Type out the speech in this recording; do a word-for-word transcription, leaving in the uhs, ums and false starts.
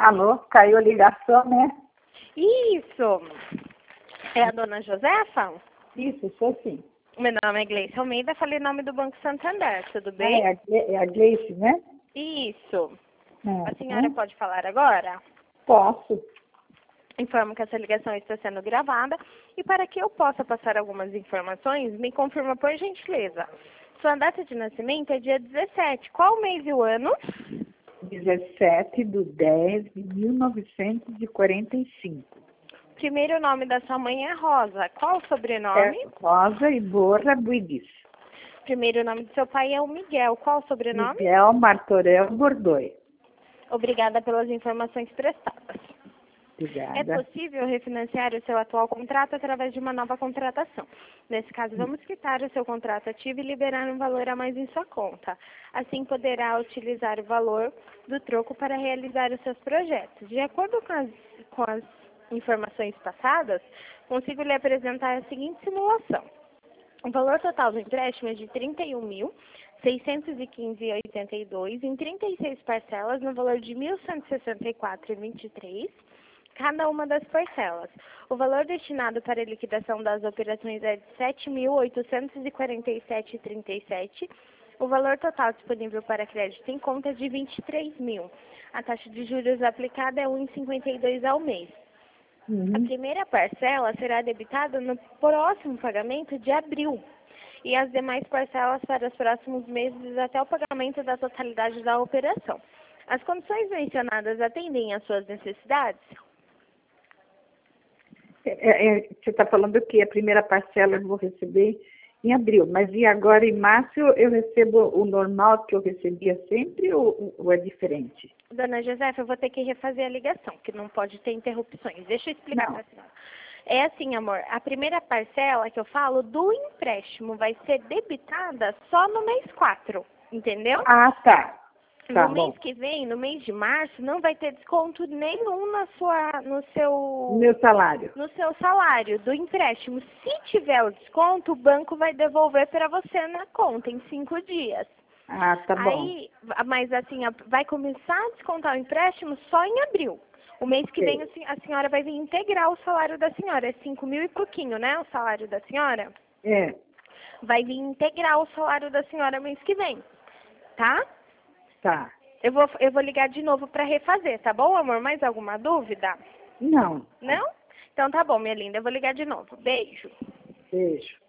Alô, caiu a ligação, né? Isso. É a dona Josefa? Isso, sou sim. Meu nome é Gleice Almeida, falei em nome do Banco Santander, tudo Ah, bem? é a, Gle- é a Gleice, né? Isso. Ah, A senhora ah, pode falar agora? Posso. Informo que essa ligação está sendo gravada e para que eu possa passar algumas informações, me confirma por gentileza. Sua data de nascimento é dia dezessete. Qual o mês e o ano? dezessete de dez de mil novecentos e quarenta e cinco. Primeiro nome da sua mãe é Rosa. Qual o É sobrenome? Rosa Iborra Buidis. Primeiro nome do seu pai é o Miguel. Qual o sobrenome? Miguel Martorell Bordoi. Obrigada pelas informações prestadas. É Obrigada. possível refinanciar o seu atual contrato através de uma nova contratação. Nesse caso, vamos quitar o seu contrato ativo e liberar um valor a mais em sua conta. Assim, poderá utilizar o valor do troco para realizar os seus projetos. De acordo com as, com as informações passadas, consigo lhe apresentar a seguinte simulação. O valor total do empréstimo é de trinta e um mil, seiscentos e quinze reais e oitenta e dois centavos em trinta e seis parcelas no valor de mil cento e sessenta e quatro reais e vinte e três centavos, cada uma das parcelas. O valor destinado para a liquidação das operações é de sete mil oitocentos e quarenta e sete reais e trinta e sete centavos. O valor total disponível para crédito em conta é de vinte e três mil. A taxa de juros aplicada é um vírgula cinquenta e dois ao mês. A Uhum. primeira parcela será debitada no próximo pagamento de abril e as demais parcelas para os próximos meses até o pagamento da totalidade da operação. As condições mencionadas atendem às suas necessidades? É, é, é, você está falando que a primeira parcela eu vou receber em abril, mas e agora em março eu recebo o normal que eu recebia sempre ou, ou é diferente? Dona Josefa, eu vou ter que refazer a ligação, que não pode ter interrupções. Deixa eu explicar Não. para a senhora. É assim, amor, a primeira parcela que eu falo do empréstimo vai ser debitada só no mês quatro, entendeu? Ah, tá. Tá No bom. mês que vem, no mês de março, não vai ter desconto nenhum na sua, no seu, Meu salário. no seu salário do empréstimo. Se tiver o desconto, o banco vai devolver para você na conta em cinco dias. Ah, tá bom. Aí, mas assim, a- vai começar a descontar o empréstimo só em abril. O mês que vem Ok. a sen- a senhora vai vir integrar o salário da senhora. É cinco mil e pouquinho, né? O salário da senhora. É, Vai vir integrar o salário da senhora mês que vem, tá? tá. Eu vou, eu vou ligar de novo para refazer, tá bom, amor? Mais alguma dúvida? Não. Não? Então tá bom, minha linda. Eu vou ligar de novo. Beijo. Beijo.